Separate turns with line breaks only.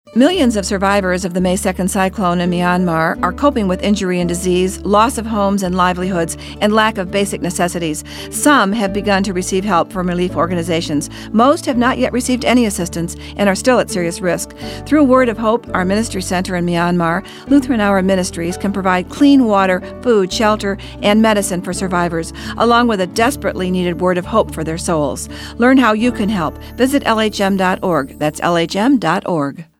Millions of survivors of the May 2nd cyclone in Myanmar are coping with injury and disease, loss of homes and livelihoods, and lack of basic necessities. Some have begun to receive help from relief organizations. Most have not yet received any assistance and are still at serious risk. Through Word of Hope, our ministry center in Myanmar, Lutheran Hour Ministries can provide clean water, food, shelter, and medicine for survivors, along with a desperately needed word of hope for their souls. Learn how you can help. Visit lhm.org. That's lhm.org.